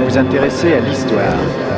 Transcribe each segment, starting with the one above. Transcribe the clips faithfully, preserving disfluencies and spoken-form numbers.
vous intéresser à l'histoire.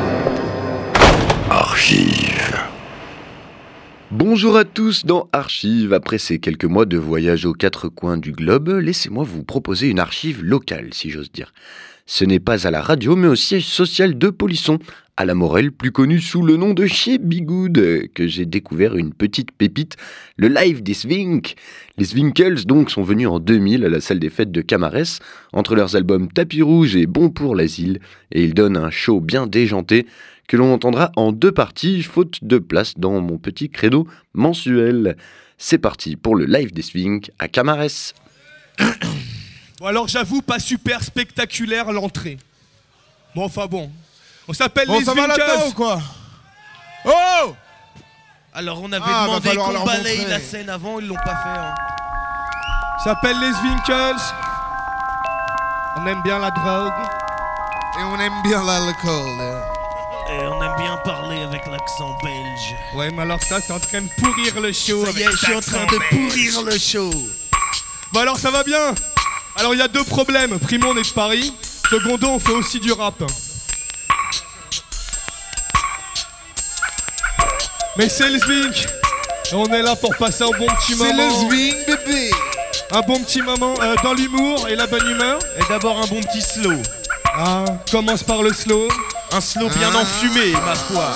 Archives. Bonjour à tous dans Archives. Après ces quelques mois de voyage aux quatre coins du globe, laissez-moi vous proposer une archive locale, si j'ose dire. Ce n'est pas à la radio, mais au siège social de Polisson, à la Morelle, plus connu sous le nom de chez Bigoud, que j'ai découvert une petite pépite, le live des Swink. Les Swinkels donc sont venus en deux mille à la salle des fêtes de Camarès, entre leurs albums Tapis Rouge et Bon pour l'asile, et ils donnent un show bien déjanté que l'on entendra en deux parties, faute de place dans mon petit créneau mensuel. C'est parti pour le live des Swink à Camarès. Bon alors j'avoue, pas super spectaculaire l'entrée. Bon enfin bon. On s'appelle bon, les ça va là-dedans Swinkels. ou quoi? Oh! Alors on avait Ah, demandé va qu'on balaye montrer. la scène avant, ils l'ont pas fait. Hein. S'appelle les Swinkels. On aime bien la drogue. Et on aime bien l'alcool. Et on aime bien parler avec l'accent belge. Ouais mais alors ça t'es en train de pourrir le show. Ça y avec est, je suis en train de pourrir le show. Bon alors ça va bien. Alors il y a deux problèmes. Primo on est de Paris. Secondo on fait aussi du rap. Mais c'est le Zwink. Et on est là pour passer un bon petit moment. C'est le swing, bébé. Un bon petit moment euh, dans l'humour et la bonne humeur. Et d'abord un bon petit slow. Ah, commence par le slow. Un slow bien Ah. enfumé, ma foi.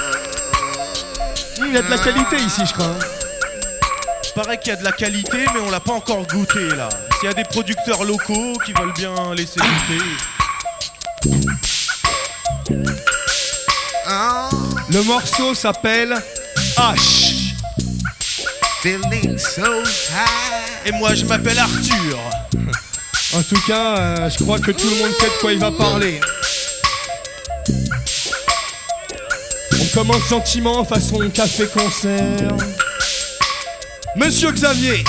Il y a de la qualité ici je crois. Paraît qu'il y a de la qualité, mais on l'a pas encore goûté là. S'il y a des producteurs locaux qui veulent bien laisser goûter. Ah. Le morceau s'appelle H. Feeling so high. Et moi je m'appelle Arthur. En tout cas, euh, je crois que tout le monde sait de quoi il va parler. On commence gentiment façon café-concert. Monsieur Xavier.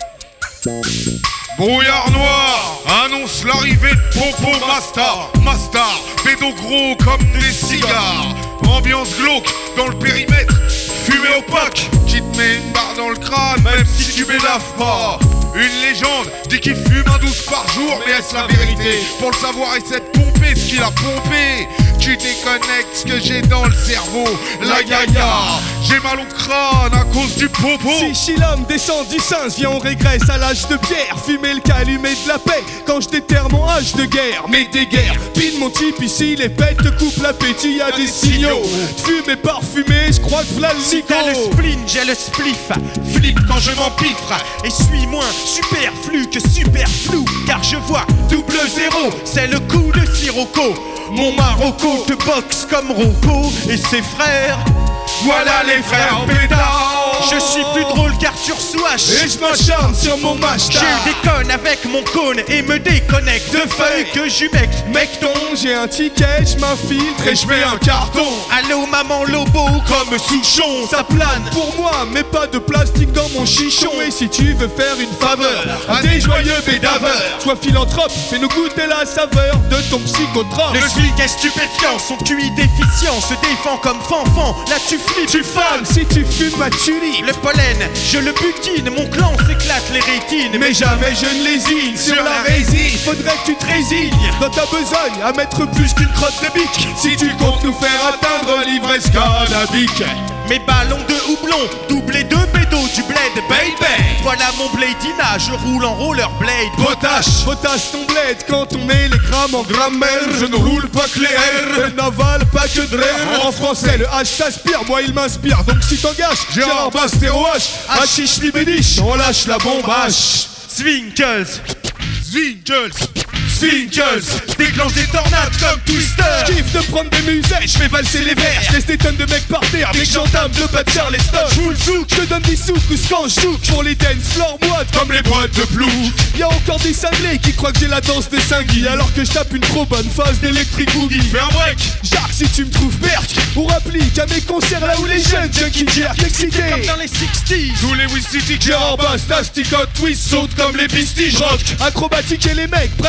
Brouillard noir annonce l'arrivée de Popo Mastar. Mastar, pédo gros comme des cigares. Ambiance glauque dans le périmètre, fumée opaque qui te met une barre dans le crâne même si tu m'élaves pas. Une légende dit qu'il fume un douze par jour, mais est-ce la vérité? Pour le savoir, essaie de pomper ce qu'il a pompé. Tu déconnectes ce que j'ai dans le cerveau. La gaïa, j'ai mal au crâne à cause du popo. Si Chilom descend du singe, viens on régresse à l'âge de pierre. Fumer le calumet de la paix quand je déterre mon âge de guerre. Mais des guerres, pile mon type ici, les bêtes te coupent l'appétit, y'a des signaux. Fumé parfumé, je crois que v'là le Si nico. t'as le spleen, j'ai le spliff. Flip quand je m'empiffre. Et suis moins superflu que superflu. Car je vois double zéro, c'est le coup de Sirocco. Mon Marocco te boxe comme Rocco et ses frères. Voilà les frères pétards. Je suis plus drôle qu'Arthur Souache. Et je m'acharne sur mon machta. J'ai eu des connes avec mon cône et me déconnecte. De feuilles que j'humecte. Mecton, j'ai un ticket, je m'infiltre et je mets un carton. Allô maman Lobo, comme Souchon, ça plane. Pour moi, mais pas de plastique dans mon chichon. Et si tu veux faire une faveur à des joyeux bédaveurs, sois philanthrope, fais-nous goûter la saveur de ton psychotrope. Le flic est stupéfiant, son Q I déficient se défend comme fanfan. Là tu flippes, Tu fanes si tu fumes ma tulipe. le pollen, je le butine, mon clan s'éclate les rétines. Mais jamais je ne lésine sur la résine. Faudrait que tu te résignes dans ta besogne à mettre plus qu'une crotte de bique. Si tu comptes nous faire atteindre l'ivresse cannabique. Mes ballons de houblon, doublés de bédos du bled, baby. Voilà mon bladina, je roule en rollerblade. Potache, potache ton bled quand on met les grammes en grammaire. Je ne roule pas que les R, je n'avale pas que de l'air. En français, le H t'aspire, moi il m'inspire. Donc si t'engages, Gérard Bastéro H, Hachiche Libédiche, on lâche la bombe H. Swinkels, Swinkels. Swinkels, déclenche des tornades comme Twister. J'kiffe de prendre des musettes, j'fais valser les verres. J'laisse des tonnes de mecs par terre, dès que j'entame de pas de Charleston. J'fous le zouk, j'te donne des soukous quand j'zouk. Pour les dance floor moites comme les boîtes de plouc. Y'a encore des cinglés qui croient que j'ai la danse des cinguis, alors que j'tape une trop bonne phase d'électrique boogie. Fais un break. Jacques, si tu me trouves berk, on rapplique à mes concerts là où les jeunes junkies jerk excités. Comme dans les sixties. Tous les Wistitiques. Gérard Bass, Nasty Hot Twist, saute comme les Beastie, rock. Acrobatique et les mecs prennent leur pas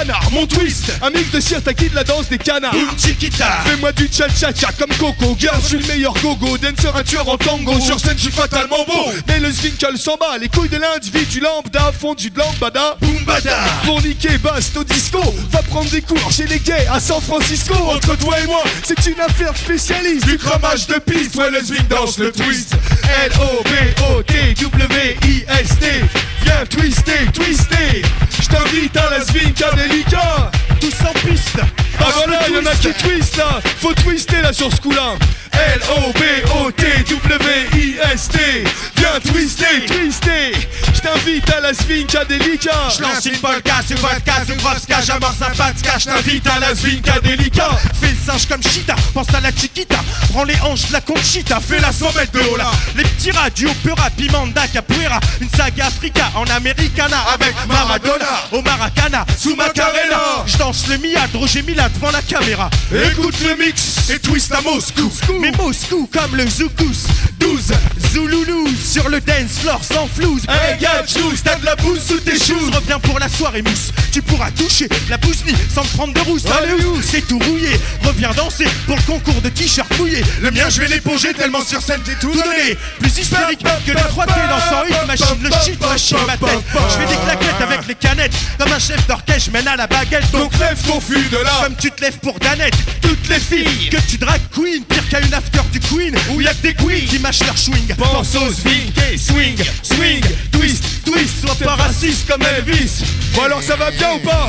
canard, mon twist. Un mix de shiitake de la danse des canards. Boom chiquita. Fais-moi du cha-cha-cha comme Coco. Girl, je suis le meilleur gogo. Dancer, un tueur en tango. Sur scène, je suis fatalement beau. Mais le Zwinkle s'en bat. Les couilles de l'individu lambda font du lambada. Boom bada. Pour niquer Bast au disco, va prendre des cours chez les gays à San Francisco. Entre toi et moi, c'est une affaire spécialiste du cramage de piste. Ouais, le swing danse le twist. L O B O T W I S T. Viens twister, twister. Je t'invite à la Zwinkadelica. Tous en piste. Ah voilà, y'en a qui twist là. Faut twister là sur ce coup-là. L O B O T W I S T. Viens twister, twister. Je t'invite à la Zwinkadelica. Je lance une polka, ce vodka, ce broska. J'amorce un patska, je t'invite à la Zwinkadelica. Fais le singe comme Chita, pense à la chiquita. Prends les hanches de la conchita, fais la cent mètres de haut là. Les petits rats du opéra, pimenta, capoeira. Une saga africa en americana avec Maradona. Au Maracana, sous Macarena. Je danse le Mia, Roger Mila devant la caméra. Écoute le mix Et twist à Moscou. Mais Moscou comme le Zoukous. douze Zouloulou sur le dance floor sans flouze. Hey gars, choose, t'as de la bouse sous tes choux. Reviens pour la soirée mousse. Tu pourras toucher la bousnie sans te prendre de rousse. Allez où c'est tout rouillé. Reviens danser pour le concours de t-shirt mouillé. Le mien je vais l'éponger tellement sur scène j'ai tout donné. Plus hystérique que les trois T dans cent huit machine. Le shit machine ma tête. Je fais des claquettes avec les canettes. Comme un chef d'orchestre, je mène à la baguette. Donc lève ton fût de là. Comme tu te lèves pour Danette. Toutes les filles que tu drag queen. Pire qu'à une after du Queen. Où y'a que des queens qui mâchent leur swing. Pense au swing, swing, swing, twist, twist. Sois pas raciste comme Elvis. Bon alors ça va bien ou pas?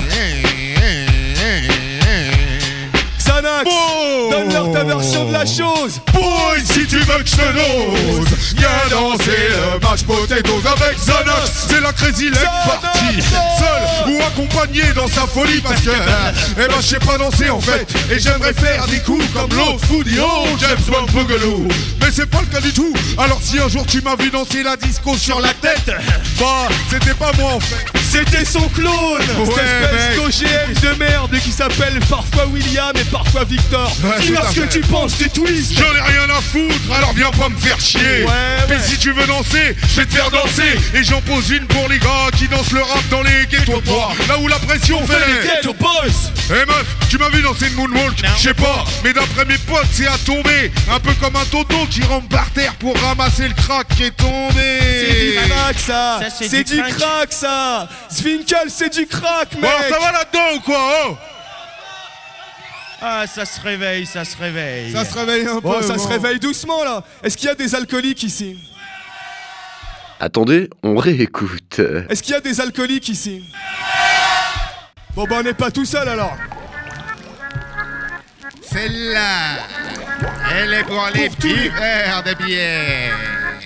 Xanax, Bon. donne-leur ta version de la chose. Boy, si tu veux que je te dose, viens danser le match potatoes avec Xanax. C'est la crazy leg Xanax. party. Seul ou accompagné dans sa folie parce que, eh ben je sais pas danser en fait. Et j'aimerais faire des coups comme l'autre foodie, oh James Bond Boogaloo. Mais c'est pas le cas du tout. Alors si un jour tu m'as vu danser la disco sur la tête, bah c'était pas moi en fait. C'était son clone. Ouais, Cette espèce mec. d'O G M de merde qui s'appelle parfois William et parfois Victor. Ouais, Dis-leur tout à ce que fait. tu penses du twist. J'en ai rien à foutre, alors viens pas me faire chier. Ouais, Mais ouais. si tu veux danser, je vais te faire danser. Et j'en pose une pour les gars qui dansent le rap dans les ghettos bois. Là où la pression On fait les fait. ghetto boys. Eh meuf, tu m'as vu danser une moonwalk? Je sais pas, mais d'après mes potes, c'est à tomber. Un peu comme un toto qui rampe par terre pour ramasser le crack qui est tombé. C'est du crack ça. Ça, c'est C'est du du crack. crack ça. Zwinkle c'est du crack mec. Bon, alors ça va là-dedans ou quoi? Oh Ah ça se réveille, ça se réveille. ça se réveille un Bon, peu. ça bon. se réveille doucement là. Est-ce qu'il y a des alcooliques ici? Attendez, on réécoute. Est-ce qu'il y a des alcooliques ici? Bon bah on n'est pas tout seul alors. Celle-là, elle est pour les Pour tous les- buveurs de bière.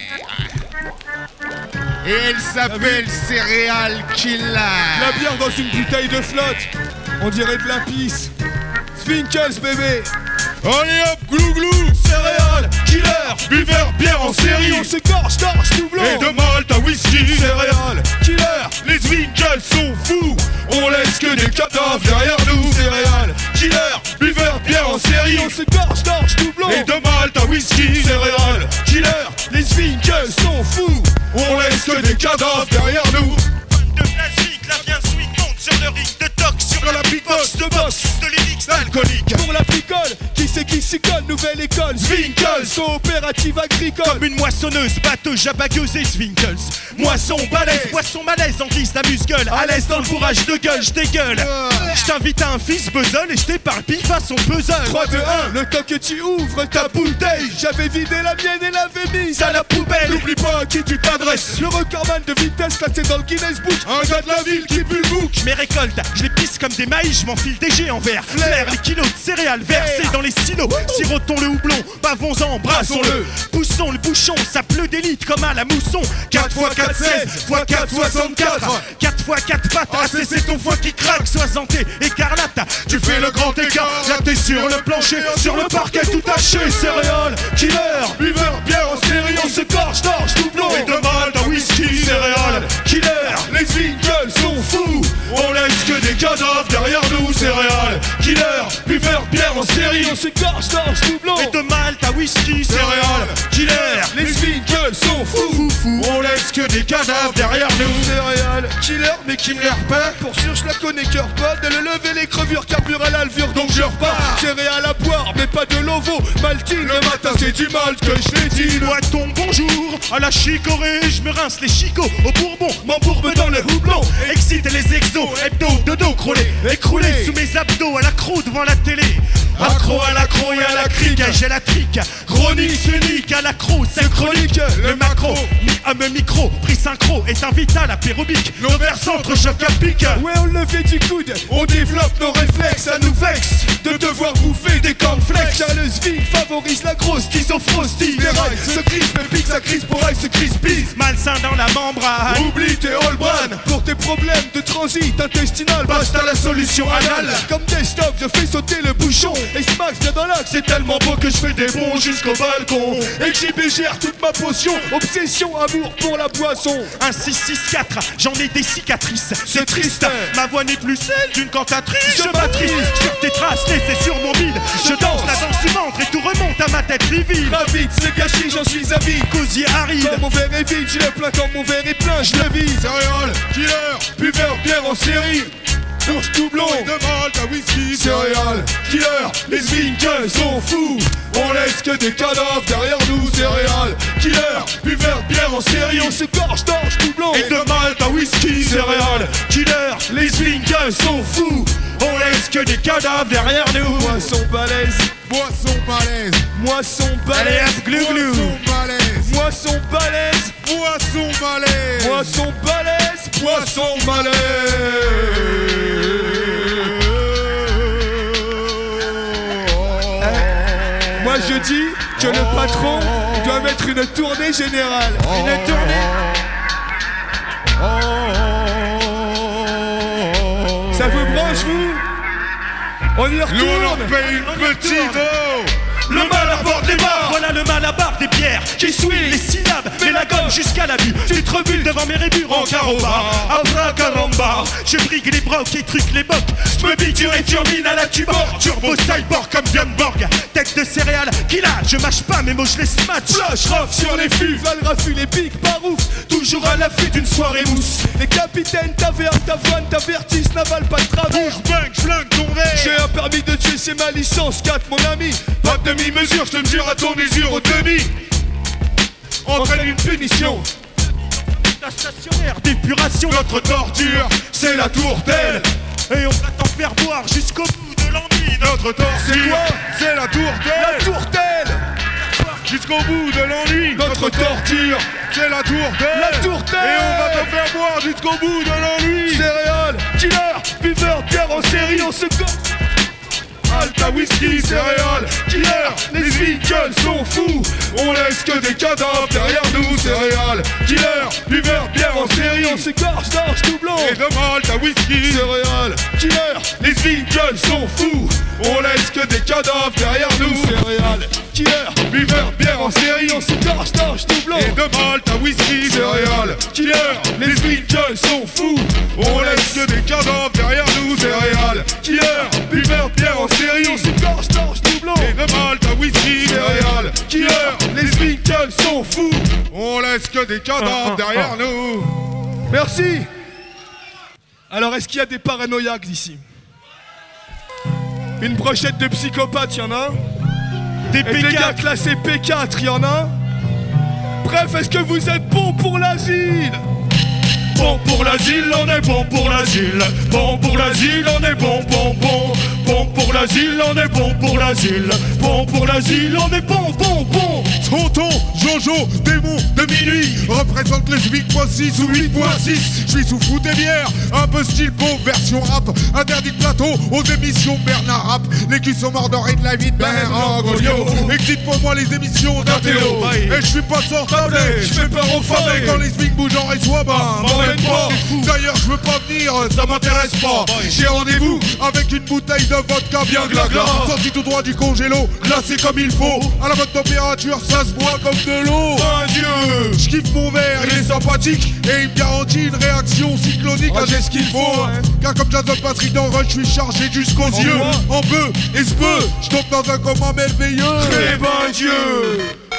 Et elle s'appelle Céréales Killa. La bière dans une bouteille de flotte. On dirait de la pisse. Zwinkels bébé. Allez hop, glou glou. Céréales, killer, Buveur, bière en série. on s'écorche, torche, doublon. Et de malt à whisky. Céréales, killer, Les Zwinkels sont fous. on laisse que des cadavres derrière nous. Céréales, killer, Buveur, bière en série. on s'écorche, torche, doublon. Et de malt à whisky. Céréales, killer, les Zwinkels sont fous. On laisse que des cadavres derrière nous. De plastique, la bien swing monte sur le ring de toc. Sur la beatbox de box de l'élix alcoolique. Pour la picole, qui c'est qui s'y colle? Nouvelle école, Zwinkels, coopérative agricole. Comme une moissonneuse, batteuse, jabagueuse et Zwinkels. Moisson, balèze, poisson, malaise, en guise d'amuse-gueule. À l'aise dans le bourrage de gueule, je dégueule. Je t'invite à un fils puzzle et je t'éparpille façon puzzle. trois, deux, un, le temps que tu ouvres ta bouteille. J'avais vidé la mienne et l'avais mise à la poubelle. N'oublie pas à qui tu t'adresses. Le recordman de vitesse classé dans le Guinness Book. Un gars de la ville qui pue le bouc. Mes récoltes, je les pisse comme des maïs, je m'enfile des jets en verre. Flair, les kilos de céréales versés dans les silos. Sirotons le houblon, bavons-en, brassons-le. Poussons le bouchon, ça pleut d'élite comme à la mousson. quatre fois quatre, seize, fois quatre, soixante-quatre. quatre fois quatre pattes, ah c'est c'est ton foie qui craque. soixante écarlate, tu fais le grand écart. Là t'es sur le plancher, sur le parquet tout taché. Céréales, killer, buveur, bière en série. On se gorge, torche, doublon. Et de mal d'un whisky. Céréales, killer, les Zwinkels sont fous. On laisse que des cadavres derrière nous. Céréales, killer, buveur, bière en série. On s'écorche, torche, doublon. Et de Malte à whisky. Céréales, killer, Les Zwinkels sont fous. fou, fou, fous, on laisse que des cadavres derrière nous. Céréales, killer, mais qui me l'air pas. Pour sûr, je la connais cœur pas. De le lever les crevures, carbure à l'alvure, donc je repars. Céréales à boire, mais pas de Lovo. Maltine, le matin c'est du mal que je l'ai dit. Boiton bonjour, à la chicorée, je me rince les chicots au bourbon, m'embourbe dans le houblon. Excite les exos, hebdo, dodo, crôlé, écroulé sous mes abdos à l'accro devant la télé. Accro à l'accro et à la crique, j'ai la trique. Chronique, unique, à l'accro, c'est chronique. Le macro, mi à me micro, prix synchro est un vital apérobique. L'ovaire centre, choc à pic. Ouais, on levait du coude, on développe nos réflexes. Ça nous vexe de devoir bouffer des cornflakes. Car le Sving favorise la grosse tisofrostie. Les rails se crispent, mais pique sa crise pour elle se crispise. Malsain dans la membrane, oublie tes all bran. Pour tes problèmes de transit intestinal, basta la solution anale. Comme des stocks, je fais sauter le bouchon. Et Smax vient dans l'axe, c'est tellement beau que je fais des bonds jusqu'au balcon. Et que j'y bégère toute ma potion. Obsession, amour pour la boisson. Un six six quatre, j'en ai des cicatrices. C'est triste, ma voix n'est plus celle d'une cantatrice. Je m'attriste sur tes traces laissées sur mon bide. Je danse la danse du ventre et tout remonte à ma tête livide. Ma vite, c'est gâchis, j'en suis avide. Cosier aride, quand mon verre est vide, je le plains. Quand mon verre est plein, je le vide. Céréales, killer, buveur, bière en série. Bourse doublon, de malt à whisky. Céréales, killer, les Winkles sont fous. On laisse que des cadavres derrière nous. Céréales, killer, buveur, bière en série. On se gorge, torche, doublon, et de malt à whisky. Céréales, killer, les Winkles sont fous. On laisse que des cadavres derrière nous. Moisson balèze, moisson balèze, moisson balèze, allez, glou-glou. Moisson balèze, moisson balèze, moisson balèze, moisson balèze, moisson balèze. Moi je dis que le patron doit mettre une tournée générale. Une tournée. Ça vous branche vous? On y retourne. Nous on leur paye une petite eau. Le mal aborde les bars, voilà le mal à barre des pierres qui souillent les syllabes, mais la gomme jusqu'à la vue. Tu te rebules devant mes rébures en caroba, abracadabra. Je brigue les brocs et trucs les bocs. Je me biture et turbine à la tubor. Turbo cyborg comme Gunborg. Tête de céréales, qui là, je mâche pas mes mots, je les smatch. Flash, raf sur les fûts, val, raffut, les pics par ouf. Toujours à l'affût d'une soirée mousse. Les capitaines, taverne, tavoine, t'avertissent, n'avalent pas de travers. Bouge, bang, flingue ton verre. J'ai un permis de tuer, c'est ma licence quatre, mon ami. Pas de demi-mesure, je te mesure à ton mesure au demi. Entraîne une punition. La stationnaire d'épuration, notre torture, c'est la tourtelle. Et on va t'en faire boire jusqu'au bout de l'ennui. Notre torture, c'est quoi? C'est la tourtelle. La tourtelle. Jusqu'au bout de l'ennui. Notre torture, c'est la tourtelle. La tourtelle. Et on va te faire boire jusqu'au bout de l'ennui. Céréales, killer, buveur, bière en série, on se gorge. Alta whisky, céréales, killer, les Winkles sont fous. On laisse que des cadavres derrière nous. Céréales, killer, buveur, bière en série, on se gorge, torche, doublon. Et de malt à whisky. Céréales, killer, les Winkles sont fous. On laisse que des cadavres derrière nous. Céréales, killer, buveur, bière en série, on se gorge, torche, doublon. Et de malt à whisky. Céréales, killer, les Winkles sont fous. On laisse que des cadavres derrière nous. Céréales, killer, buveur, bière en série, on se gorge, torche, doublon. Et de malt à whisky. Céréales, killer, les Winkles sont fous. On laisse que des cadavres derrière nous. Merci. Alors est-ce qu'il y a des paranoïaques ici? Une brochette de psychopathes, y'en a? Des Et P des gars quatre. classés P quatre, y'en a? Bref, est-ce que vous êtes bon pour l'asile? Bon pour l'asile, on est bon pour l'asile. Bon pour l'asile, on est bon, bon, bon. Bon pour l'asile, on est bon pour l'asile. Bon pour l'asile, on est bon, bon, bon. Tonton, Jojo, démon de minuit représente le huit point six ou huit point six. Je suis sous foot et bière, un peu style pauvre, version rap. Interdit de plateau aux émissions Bernard Rap. Les culs sont morts d'oreille de la vie de Bernard Goliot. Existe pour moi les émissions d'un Théo. Et je suis pas sortable, je fais peur aux femmes. Et quand les swings bougent en reçoit, bah m'emmène pas. D'ailleurs je veux pas venir, ça m'intéresse pas. J'ai rendez-vous avec une bouteille de vodka bien glagla. Sorti tout droit du congélo, glacé comme il faut. À la bonne température, ça se boit comme de l'eau. Un dieu. Je kiffe mon verre, il est sympathique. Et il me garantit une réaction cyclonique. Ah, J'ai ce qu'il faut, ouais. Car comme Jason Patrick dans Rush, je suis chargé jusqu'aux yeux. voit. En peu et ce peu, je tombe dans un commun merveilleux. Eh ben Dieu.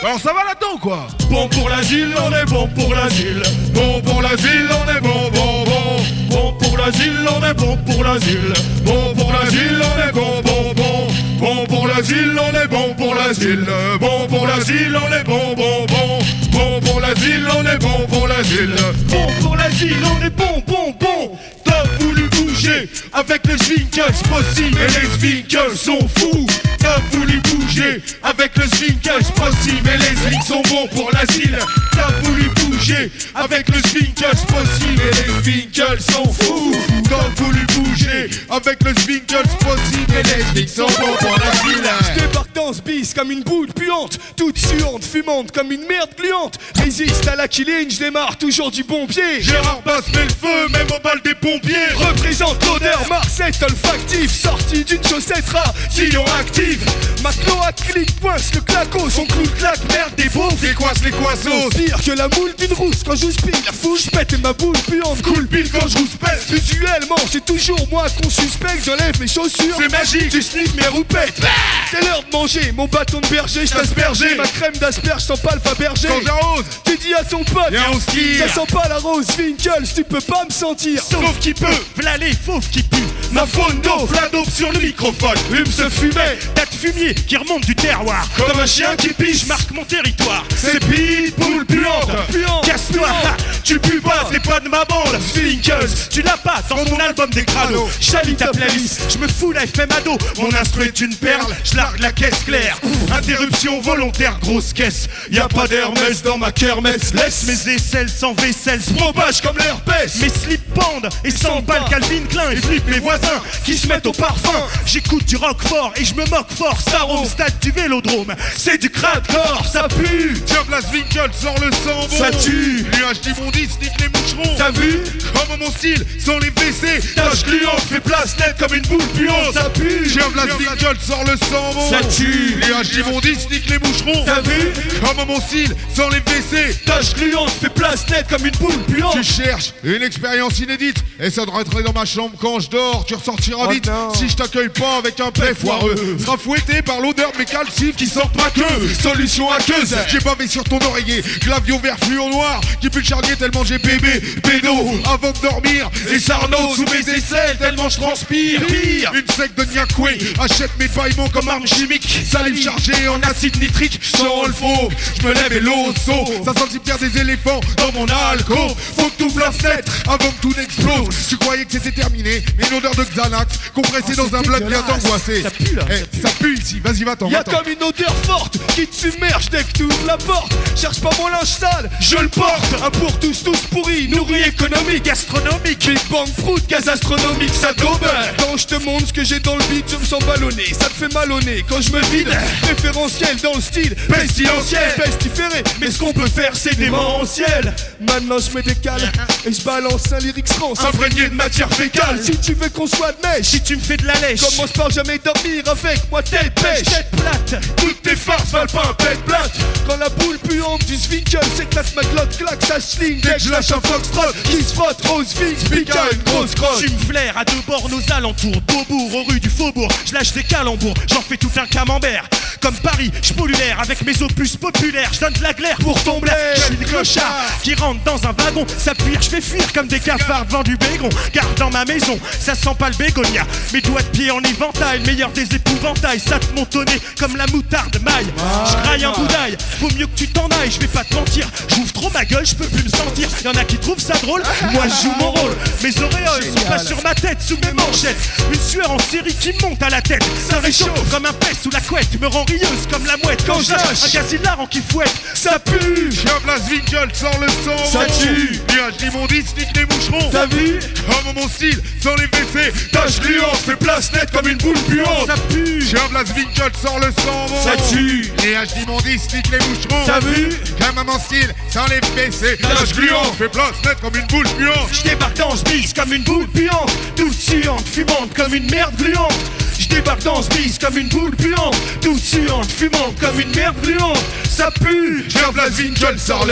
Alors ça va là-dedans quoi. Bon pour l'asile, on est bon pour l'asile. Bon pour l'asile, on est bon, bon, bon. Bon pour l'asile, on est bon pour l'asile. Bon pour l'asile, on est bon, bon, bon. Bon pour l'asile, on est bon pour l'asile. Bon pour l'asile, on est bon, bon, bon. Bon pour l'asile, on est bon pour l'asile. Bon pour l'asile, on est bon, bon, bon. T'as voulu bouger avec les Zwinkels, possible et les Zwinkels sont fous. T'as voulu bouger avec les Zwinkels, possible et les Zwinkels sont bons pour l'asile. T'as voulu bouger avec les Zwinkels, possible et les Zwinkels sont fous. T'as voulu bouger avec les Zwinkels, possible et les Zwinkels sont bons pour l'asile. J'débarque dans ce bis comme une boule puante, toute suante, fumante comme une merde gluante. Résiste à la killing, j'démarre toujours du bon pied. Gérard Bass met le feu, même au bal des pompiers. Représente l'odeur Marseille olfactif, sorti d'une chaussette rare, sillon actif. Ma cloaque clique, poince le claco, son clou de claque, merde des beaufs. Décoisse les coissos. Pire que la moule d'une rousse, quand je spille la foule, j'pète et ma boule puante. Cool pile quand je rouspète. Usuellement, c'est toujours moi qu'on suspecte, j'enlève mes chaussures. C'est magique, tu sniffes mes roupettes. C'est l'heure de manger, mon bâton de berger, j't'asperger. Ma crème d'asperge sans pas le berger. Quand j'arrose, tu dis à ton pote, viens on se tire. Ça sent pas la rose, Zwinkels, tu peux pas me sentir. Sauf qui peut, v'là les fauves qui puent. Ma faune d'eau, fladope sur le microphone. Hume se fumait, Date fumier qui remonte du terroir. comme un chien qui piche. Je marque mon territoire. C'est pitbull puante, puante, Casse-toi, ha, tu pues pas, t'es pas de ma bande. Zwinkels, Tu l'as pas dans ton album des crados. Chalit ta playlist. Je me fous la F M ado. Mon instru est une perle, je largue la caisse claire. Interruption volontaire, grosse caisse. Y'a pas d'Hermès dans ma kermesse. Laisse mes Mes aisselles sans vaisselle se propage comme l'herpès. Mes slips pendent et sans balles Calvin Klein. Et flippe mes voisins qui se mettent au parfum. J'écoute du rock fort et je me moque fort. Starome, stade du vélodrome. C'est du crade-corps, ça pue. tiens la Zwinkels, sors le sang bon. Ça tue. Nuage d'immondice, nique les moucherons. T'as vu? Comme mon style, sans les W C. Tâche gluante, fait place nette comme une boule puante. Ça pue. tiens la Zwinkels, sors le sang bon. Ça tue. Nuage d'immondice, nique les moucherons. T'as vu? Comme mon style, sans les W C. Tâche gluante, fait place nette comme une boule puante. Tu cherches une expérience inédite et ça devrait rentrer dans ma chambre quand je dors. Tu ressortiras Oh vite non. si je t'accueille pas avec un paix foireux. Sera fouetté par l'odeur de mes calcifs qui sortent pas que. Solution aqueuse, j'ai bavé sur ton oreiller. Glavio vert fluo noir qui pue le charnier tellement j'ai bébé. Pédo avant de dormir et Sarno sous mes aisselles tellement je transpire. Pire, une sec de Niakoué achète mes faillements comme arme chimique. Salive chargée en acide nitrique, sans le faux. Je me lève et l'osso, ça sent le cimetière des éléphants dans mon alco. Faut que t'ouvres la fenêtre avant que tout n'explose. Tu croyais que c'était terminé, mais une odeur de Xanax compressée Oh, dans un c'est bloc bien dégueulasse. angoissé. Ça pue, là, Eh, ça pue. ça pue ici, vas-y va-t'en, Y'a va-t'en. comme une odeur forte qui te submerge dès que tu ouvres la porte. Cherche pas mon linge sale, je le porte. Un pour tous, tous pourris, nourri économique, gastronomique. Big Bang Fruit, gaz astronomique, ça daube. Quand je te montre ce que j'ai dans le beat, je me sens ballonné. Ça te fait mal au nez quand je me vide. Référentiel dans le style, pestilentiel, pestiféré. Mais ce qu'on peut faire, c'est démentiel. Maintenant je me décale et je balance un lyrics rance, imprégné de matière fécale. Si tu veux qu'on soit de mèche, Si tu me fais de la lèche, commence par jamais dormir avec moi tête pêche. tête plate. Toutes tes farces valent pas un pet plate. Quand la boule puante du Zwinkels s'éclate, ma glotte claque, ça sling. Dès que je lâche un foxtrot qui se frotte, rose fixe, pique à une grosse crotte. Tu me flaires à deux bornes aux alentours, Beaubourg, aux rues du Faubourg. Je lâche des calembours, j'en fais tout un camembert. Comme Paris, je pollue l'air avec mes opus populaires. Je donne de la glaire pour ton blaire. Je suis des clochards qui rentrent dans un wagon. Ça fuir, je fais fuir comme des cafards devant du bégon. Garde dans ma maison, ça sent pas le bégonia. Mes doigts de pied en éventail, meilleur des épouvantails. Ça te montonner comme la moutarde maille. Je graille un boudaille, faut mieux que tu t'en ailles. Je vais pas te mentir, j'ouvre trop ma gueule, je peux plus me sentir. Y'en a qui trouvent ça drôle, moi je joue mon rôle. Mes auréoles sont pas sur ma tête, sous mes manchettes. Une sueur en série qui me monte à la tête. Ça réchauffe comme un pet sous la couette. Me rend rieuse comme la mouette. Quand je lâche un gaz hilarant qui fouette, ça pue. Tiens la Zwinkels, sors le sang Ça bon. tue. Nuage d'immondice, nique les moucherons. T'as vu? Comme mon style, sans les W C. Tâche gluante, fait place nette comme une boule puante. ça pue. Tiens la Zwinkels, sors le sang bon. Ça tue. Nuage d'immondice, nique les moucherons. T'as vu? Comme mon style, sans les W C. Tâche gluante, fait place nette comme une boule puante. Je débarque dans ce bise comme une boule puante, toute suante, fumante comme une merde gluante. Je débarque dans ce bise comme une boule puante, toute suante, fumante comme une merde gluante. Ça pue. Tiens la Zwinkels, sors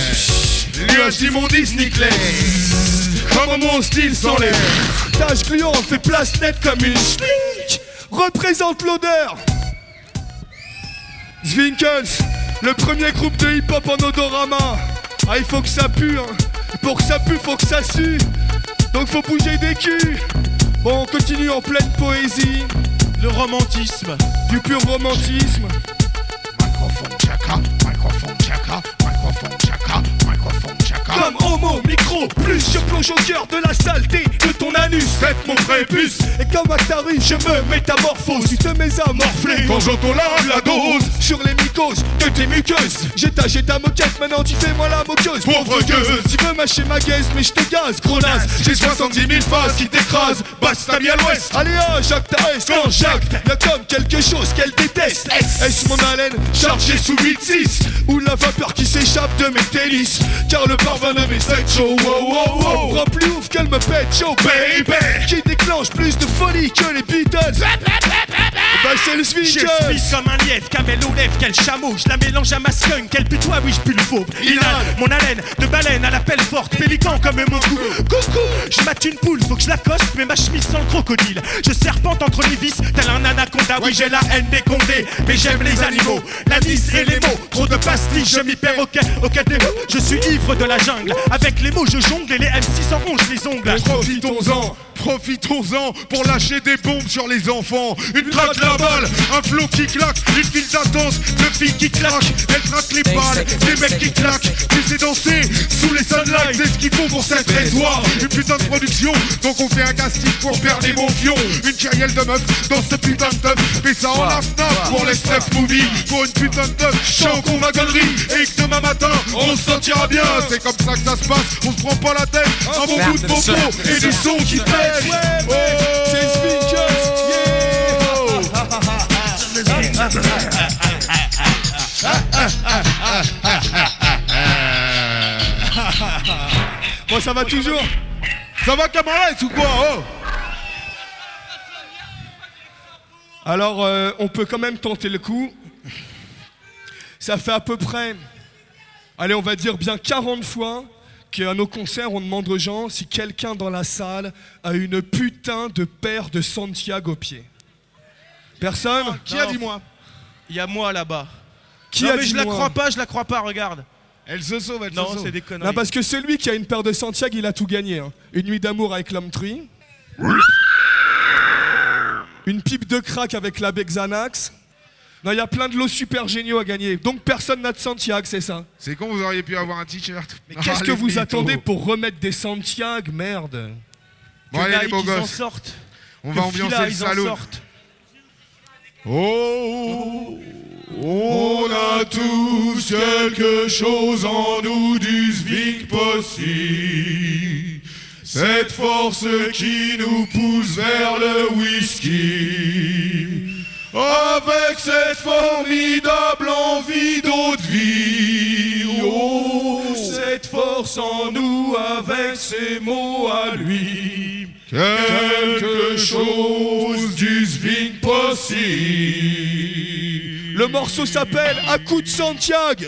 le nuage d'immondice, nique les. Comme mon style, sans les. Tâche gluante, fait place nette comme une schling. Représente l'odeur. Zwinkels, Le premier groupe de hip-hop en odorama. Ah, il faut que ça pue, hein. Pour que ça pue, faut que ça sue. Donc faut bouger des culs. Bon, on continue en pleine poésie. Le romantisme. Du pur romantisme. Microphone chaka, microphone chaka, microphone chaka, microphone chaka. Comme homo, micro, plus je plonge au cœur de la saleté de ton anus. C'est mon prépuce. Et comme Actari, je me métamorphose. Tu te mésamorphles Quand j'entends la, la dose sur les mycoses de tes muqueuses. J'ai tâché ta moquette, maintenant tu fais moi la moqueuse. Pauvre gueuse. Tu veux mâcher ma gaze, mais je te gaze, gros naze. J'ai soixante-dix mille phases qui t'écrasent. Basse ta mis à l'ouest. Allez, ah, Jacques Tarès, quand Jacques, y'a comme quelque chose qu'elle déteste. Est-ce mon haleine chargée sous huit six ou la vapeur qui s'échappe de mes tennis? Car le parfum de mes sept shows, wow, wow, wow, rend plus ouf qu'elle me pète chaud, baby. Qui déclenche plus de folie que les Beatles. Bah c'est le Je Swinkers. suis comme un lièvre, camel aux lèvres, quel chameau. Je la mélange à ma skunk, quel putois, oui je pue le fauve. Inhale mon haleine de baleine à la pelle forte, pélican comme mon cou. Coucou, je mate une poule, faut que je l'accoste, mais ma chemise sans le crocodile. Je serpente entre les vis, tel un anaconda. Oui j'ai la haine des condés, mais j'aime les animaux. La mise et les mots, trop de pastilles, je m'y perds au quai, au quai des mots. Je suis ivre de la jungle, avec les mots je jongle et les M six en ronge les ongles. Profitons-en, profitons-en pour lâcher des bombes sur les enfants. Une traque la balle, un flot qui claque, une file d'attente, de filles qui claquent. Elle traque les balles, des mecs qui claquent. Tu sais danser sous les sunlights, c'est ce qu'il faut pour cette raison. Une putain de production, donc on fait un casting pour faire des bons fions. Une kyrielle de meufs dans ce putain de teuf. Fais ça en afnaf pour les snuff movies. Pour une putain de teuf, je suis en convagonnerie. Et que demain matin, on se sentira bien. C'est comme ça que ça se passe, on se prend pas la tête. Un bon coup de popo et du son qui pète. Ouais, ouais, c'est Swinkers, Bon, ça va toujours. Ça va camarades ou quoi? Oh. Alors, euh, on peut quand même tenter le coup. Ça fait à peu près, allez, on va dire bien quarante fois qu'à nos concerts, on demande aux gens si quelqu'un dans la salle a une putain de paire de Santiago au pied. Personne? Qui a dit moi? Il y a moi là-bas. Qui non, a mais dit je la moi crois pas, je la crois pas, regarde. Elle se sauve, elle non, se sauve. c'est des conneries. Non, parce que celui qui a une paire de Santiago, il a tout gagné. Hein. Une nuit d'amour avec l'homme tree. Une pipe de crack avec la Xanax. Non, il y a plein de lots super géniaux à gagner. Donc personne n'a de Santiago, c'est ça? C'est con, vous auriez pu avoir un t-shirt. Mais qu'est-ce Ah, que vous mythos. attendez pour remettre des Santiago, merde? Bon, que allez, les Nike, beaux ils en gosses. sortent. On Que va ambiancer Fila, le ils en salon. sortent. Oh, on a tous quelque chose en nous du Zvik possible. Cette force qui nous pousse vers le whisky. Avec cette formidable envie d'autre vie. Oh, Cette force en nous avec ses mots à lui. quelque chose du Zvik possible. Le morceau s'appelle À coup de Santiago.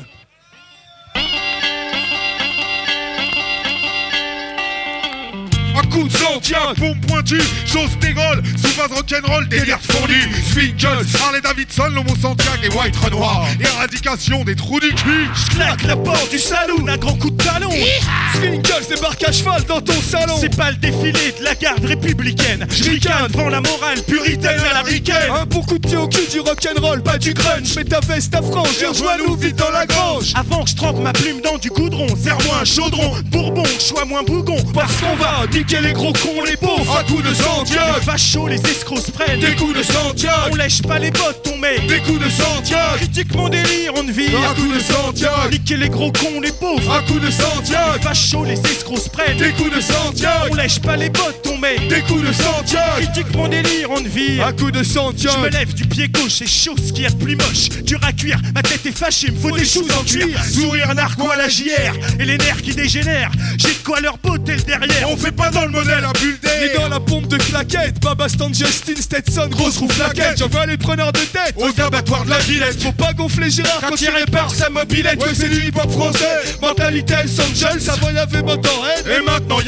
Un coup de Santiago, pompe pointue, chose dégolle, sous phase rock'n'roll, délire fondu. Swinkles, Harley Davidson, l'homo Santiago et White Renoir. Éradication des trous du cul. Claque la porte du saloon, un grand coup de talon. Swinkles débarque à cheval dans ton salon. C'est pas le défilé de la garde républicaine. Je ricane devant la morale puritaine à la ricaine. Un bon coup de pied au cul, du rock'n'roll, pas du grunge. Mets ta veste à frange et rejoins-nous vite dans la grange. Avant que je trempe ma plume dans du goudron, serre-moi un chaudron. Bourbon, choix moins bougon. Parce qu'on va niquer les gros cons, les pauvres. À coup de Santiago. Les fachos, les escrocs se prennent. Des coups de Santiago. On lèche pas les bottes, on met. Des coups de Santiago. Critique mon délire, on ne vit. À coup de Santiago. Niquer les gros cons, les pauvres. À coup de Santiago. Les fachos, les escrocs se prennent. Des coups de Santiago. On lèche pas les bottes, on met. Des coups de Santiago. Critique mon délire, on ne vit. À coup de Je Santiago. me lève du pied gauche, c'est chaud ce qu'il y a de plus moche. Dur à cuire, ma tête est fâchée, me faut des choses en cuir. Sourire narco à la J R, et les nerfs qui dégénèrent. J'ai de quoi leur botter le derrière. On fait pas dans le modèle à bulle d'air. Et dans la pompe de claquettes, Baba Stan, Justin, Stetson, grosse roue flaquette. J'envoie les preneurs de tête Aux abattoirs de la Villette. Faut pas gonfler Gérard quand il répare sa mobilette. Ouais, c'est du hip-hop français. Mentalité Los Angeles, Savoy avait Motorhead. Et maintenant y a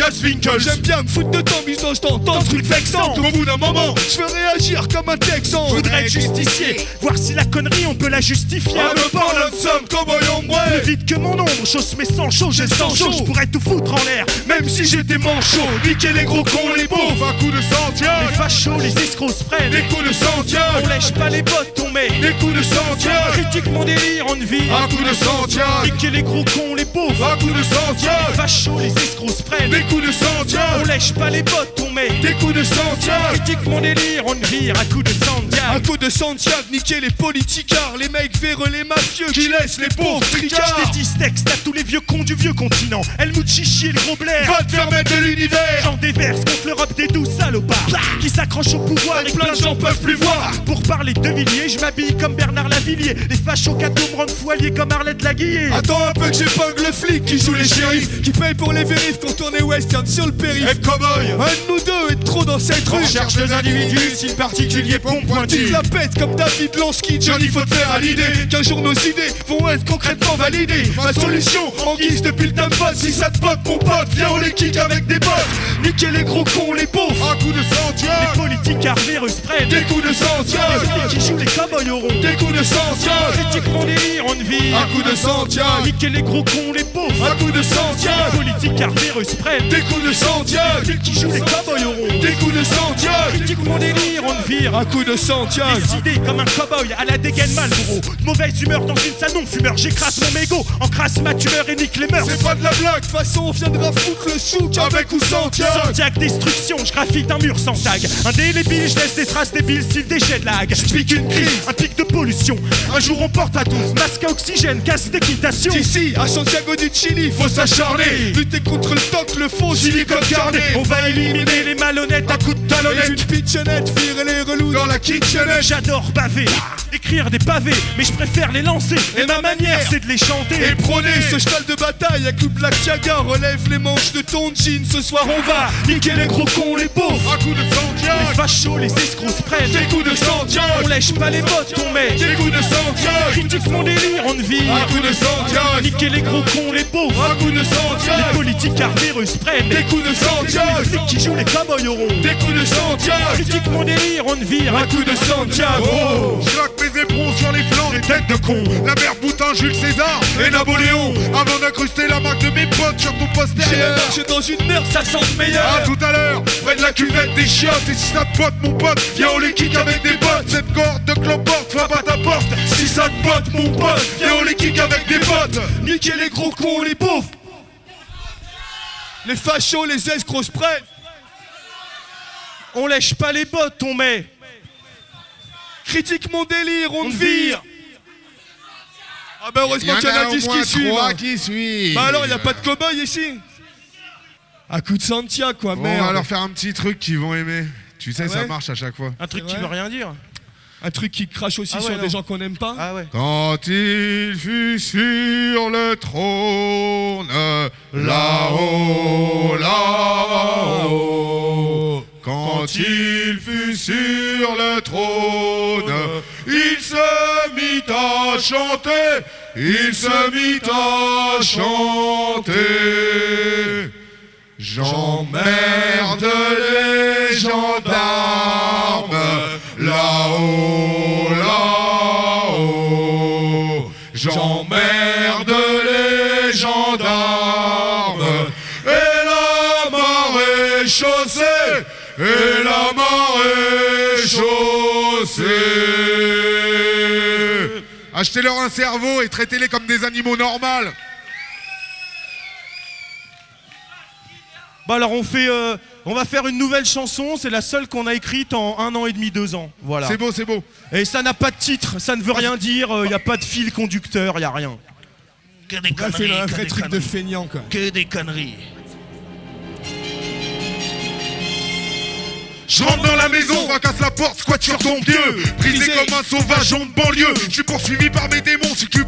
Winkles. J'aime bien me foutre de temps, mais quand je t'entends truc vexant. Au bout d'un moment, je veux réagir comme un texan. Je voudrais être justicier, voir si la connerie on peut la justifier. Ah, me parle de somme, cowboy ombre. Plus vite que mon ombre, chausse mes sans chaud, j'ai sans chaud, je pourrais tout foutre en l'air. Même si j'étais manchot, niquer les gros cons, les pauvres. Un coup de Santiago. Les fachos, les escrocs se prennent. Des coups de Santiago. On lèche pas les bottes, on met des coups de Santiago. Critique mon délire, on vit. Un coup de Santiago. Niquer les gros cons, les pauvres. Un coup de Santiago. Les fachos, les escrocs se prennent. Des coups de Santiago. On lèche pas les bottes, on met des coups de Santiago. Critique mon délire, on vire. Un coup de Santiago. Un coup de Santiago, niquer les politicards, les mecs véreux, les mafieux qui laissent les pauvres tricards. Je dédie ce texte à tous les vieux cons du vieux continent. Helmut Chichi et le gros Blair. Va te faire mettre de l'univers. J'en déverse contre l'Europe des douze salopards qui s'accrochent au pouvoir et plein de gens peuvent plus voir. Pour parler de Villiers, je m'habille comme Bernard Lavillier. Les fachos cadeaux me rendent fou alliés comme Arlette Laguiller. Attends un peu que j'épingle le flic qui joue les shérifs, qui paye pour les vérifs quand on est western sur le périph'. Et cowboy. Un de nous deux est trop dans cette rue. On cherche des individus, si particulier pompe pointu. Tu la pètes comme David Lansky. Johnny, faut te faire à l'idée qu'un jour nos idées vont être concrètement validées. Ma solution, en guise de bulletin de vote. Si ça te pote mon pote, viens on les kick avec des bottes. Niquer les gros cons, les pauvres. Un coup de Santiago. Les politiques arvéreux se prennent. Des coups de Santiago. Les qui jouent les cowboys au rond. Des coups de Santiago. Critique mon délire, on vire. Un coup de Santiago. Niquer les gros cons, les pauvres. Un coup de Santiago. Les politiques arvéreux se prennent. Des coups de Santiago. Les qui jouent les cowboys au rond. Des coups de Santiago. Critique mon délire, on vire. Un coup de Santiago. Décidé comme un cowboy à la dégaine Malboro. Mauvaise humeur dans une salle non fumeur. J'écrase mon mégot, encrasse ma tumeur et nique les mœurs. C'est pas de la blague, façon on viendra foutre le souk avec ou sans Santiago. Santiago destruction, je graffite un mur sans tag. Indélébile, je laisse des traces débiles style des jets de lag. Je pique une crise, un pic de pollution. Un jour on porte à tous, masque à oxygène, casse d'équitation. Ici, à Santiago du Chili, faut s'acharner. Lutter contre le toc, le faux silicone carné. On va éliminer les malhonnêtes à coups de talonnette. Et une pitchenette, virer les relous dans la kitchenette. J'adore baver, écrire des pavés, mais je préfère les lancer. Et ma manière, c'est de les chanter. Et prôner ce cheval de bataille à coups de Black Tiaga. Relève les manches de ton jean, ce soir on va niquer les gros cons, les pauvres. Un coup de Santiago. Les fachos, les escrocs se prennent. Des coups de Santiago. On lèche pas les bottes, on met des coups de Santiago. Critique mon délire, on vire. Un coup de Santiago. Niquer les gros cons, les pauvres. Un coup de Santiago. Les politiques arvéreux se prennent. Des coups de Santiago. Les flics qui jouent les cowboys au rond. Des coups de Santiago. Critique mon délire, on vire. Un coup de Santiago. Oh. Je claque mes éperons sur les flancs, les têtes de con. La mère Boutin, Jules César et Napoléon. Avant d'incruster la marque de mes potes sur ton postérieur. J'ai la marche dans une merde, ça sent meilleur. À tout à l'heure, près de la cuvette des chiottes. Et si ça te pote mon pote, viens on les kick avec des bottes. Cette corde de cloporte, frappe à ta porte. Si ça te pote mon pote, viens on les kick avec des bottes. Niquer les gros cons, les pauvres. Les fachos, les escrocs se prennent. On lèche pas les bottes, on met. Critique mon délire, on, on te vire. Ah bah heureusement qu'il y en a dix qui suivent. qui suivent. Bah alors, il a pas de cow-boy ici. À coup de Santiago, quoi, bon, merde. On va leur faire un petit truc qu'ils vont aimer. Tu sais, ah ça ouais marche à chaque fois. Un truc qui veut rien dire. Un truc qui crache aussi ah sur ouais, des gens qu'on n'aime pas. Ah ouais. Quand il fut sur le trône, là-haut, là-haut. Quand il fut sur le trône, il se mit à chanter, il se mit à chanter. J'emmerde les gendarmes, là-haut, là-haut. J'emmerde les gendarmes, et la marée chaussée, et la marée chaussée. Achetez-leur un cerveau et traitez-les comme des animaux normaux. Bah alors on fait, euh, on va faire une nouvelle chanson, c'est la seule qu'on a écrite en un an et demi, deux ans, voilà. C'est beau, c'est beau. Et ça n'a pas de titre, ça ne veut rien dire, il euh, n'y a pas de fil conducteur, il n'y a rien. Que des conneries, c'est un que vrai des truc conneries. de feignant, quoi. Que des conneries. Je rentre dans la maison, fracasse la porte, squat sur ton pieu. Brisé comme un sauvage en banlieue. Je suis poursuivi par mes démons, si tu m'en poutes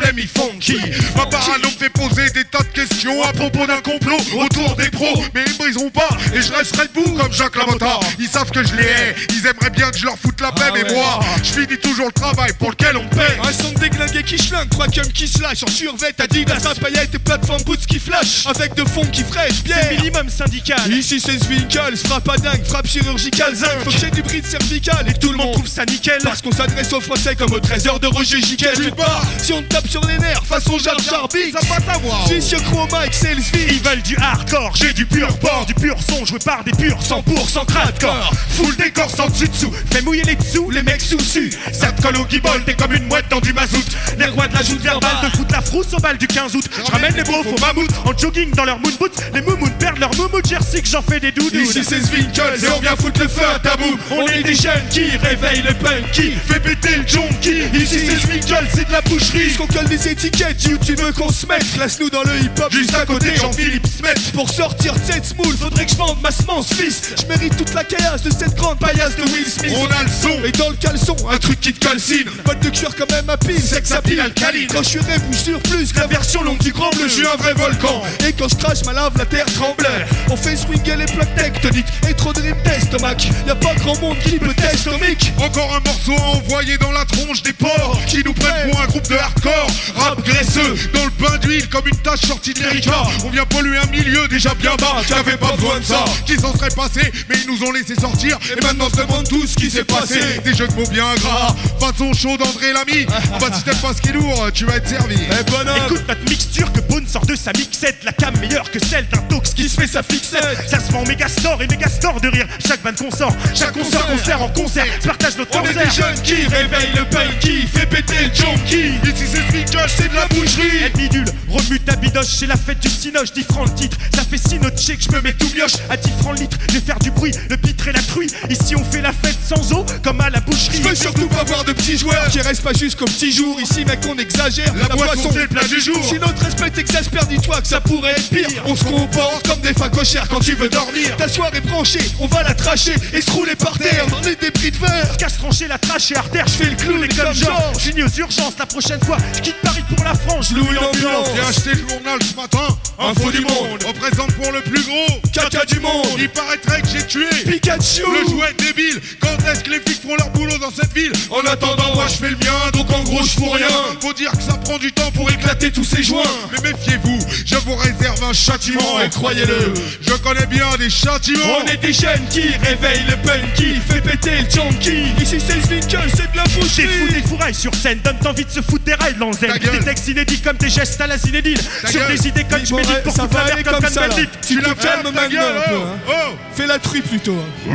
play me funky. Ma parano me fait poser des tas de questions à propos d'un complot autour des pros. Mais ils me briseront pas et je resterai debout comme Jacques Lamotta. Ils savent que je les hais, ils aimeraient bien que je leur foute la paix. Ah mais ouais, moi, ah. je finis toujours le travail pour lequel on me paye. Un son de déglingué qui schlingue, trois cum qui se lâche. En survêt, Adidas, à paillettes et plateforme boots qui flash. Avec de fond qui fraîche, bien. C'est minimum syndical. Ici c'est Zwinkels, frappe à dingue, frappe chirurgicale zinc. Faut que j'ai du bride cervical et tout le monde trouve ça nickel. Parce qu'on s'adresse aux Français comme au trésor de Roger Giquel. Tu te bats, si on te tape sur les nerfs, façon Jar Jar Binks. Ça passe à voir. Vicieux Chroma, Excel, Ils veulent du hardcore, j'ai du pur porc, du pur son joué par des purs cent pour cent cradcore. Full décor sans dessus dessous, fais mouiller les dessous, les mecs sous-su. Ça te colle au guibole, t'es comme une mouette dans du mazout. Les rois de la joute verbale te foutent la frousse au bal du quinze août. Je ramène les beaufs au mammouth, en jogging dans leur moon boots. Les moumouns perdent leur moumout jersey que j'en fais des doudous. Ici c'est Zwinkels et on vient foutre le feu à tabou. On est des jeunes qui réveillent le punky, fait péter le junkie. Ici c'est Zwinkels, c'est de la boucherie. Qu'on colle des étiquettes, you tu veux qu'on se mette. Classe-nous dans le hip-hop, juste à côté Jean-Philippe Smet. Pour sortir de cette smoule, faudrait que je vende ma semence fils. Je mérite toute la caillasse de cette grande paillasse de Will Smith. On a le son, et dans le caleçon, un truc qui te calcine. Botte de cuir quand même à pile, sexe à pile alcaline. Quand je suis rêve, je sur plus que la version longue du grand bleu. Je suis un vrai volcan, et quand je crache ma lave, la terre tremble. On fait swinguer les plaques tectoniques, et trop de rimes testomac. Y'a pas grand monde qui peut testomique. Encore un morceau à envoyer dans la tronche des porcs qui nous prennent pour un groupe de hardcore. Rap graisseux, dans le bain d'huile comme une tache sortie de l'Erika. On vient polluer un milieu déjà bien bas, qui avait pas besoin de ça. Qui s'en serait passé, mais ils nous ont laissé sortir. Et maintenant se demande tout ce qui s'est passé. Des jeux de mots bien gras, façon chaud d'André Lamy. Bah si t'aimes pas ce qui est lourd, tu vas être servi. Eh bonhomme. Écoute notre mixture que Boone sort de sa mixette. La cam meilleure que celle d'un tox qui se fait sa fixette. Ça se vend méga store et méga store de rire. Chaque van qu'on sort, chaque concert, concert en concert, se partage notre concert. On est des jeunes qui réveillent le punky, fait péter le junkie. Ici c'est Zwinkels, c'est de la boucherie. Elle bidule, remue ta bidoche, c'est la fête du cinoche. dix francs le titre, ça fait six notes que je me mets tout mioche. À dix francs le litre, je vais faire du bruit, le pitre et la truie. Ici on fait la fête sans eau, comme à la boucherie. Je veux surtout pas voir de petits joueurs qui restent pas juste comme petits jours. Ici mec on exagère, la, la boisson c'est le plat du jour. Si notre respect t'exaspère, dis-toi que ça pourrait être pire. On se comporte comme des facochères quand tu veux dormir. Ta soirée branchée, on va la tracher et se rouler par terre dans les débris de verre. Casse trancher la trache et artère, je fais le clown et comme genre. J'unis aux urgences la prochaine fois, je quitte Paris pour la France, je loue une ambulance. J'ai acheté le journal ce matin, Info du Monde. Représente pour le plus gros caca du monde. Il paraîtrait que j'ai tué Pikachu, le jouet débile. Quand est-ce que les flics font leur boulot dans cette ville? En attendant moi je fais le mien, donc en gros je fous rien. Faut dire que ça prend du temps pour éclater tous ces joints. Mais méfiez-vous, je vous réserve un châtiment. Et croyez-le, je connais bien des châtiments. On est des jeunes qui réveillent le punky, fait péter le junkie. Ici c'est Zwinkels, c'est de la boucherie. Des fous, des fourrailles sur scène, donne envie de se foutre des rails dans le zen. Des textes inédits comme des gestes à la Zinedine. Sur des idées comme je médite pour foutre la merde comme Can Bandit. Tu la calmes maintenant un peu, hein. Oh. Fais la truie plutôt, hein.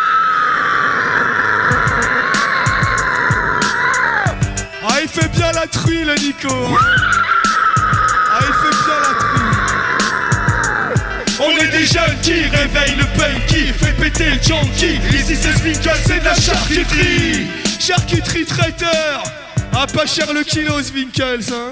Ah il fait bien la truie le Nico, hein. Ah il fait bien la truie. On est des jeunes qui réveillent le punky, fait péter le junkie. Ici c'est Zwinkels, c'est de la charcuterie. Charcuterie traiteur. Ah pas cher le kilo Zwinkels, hein.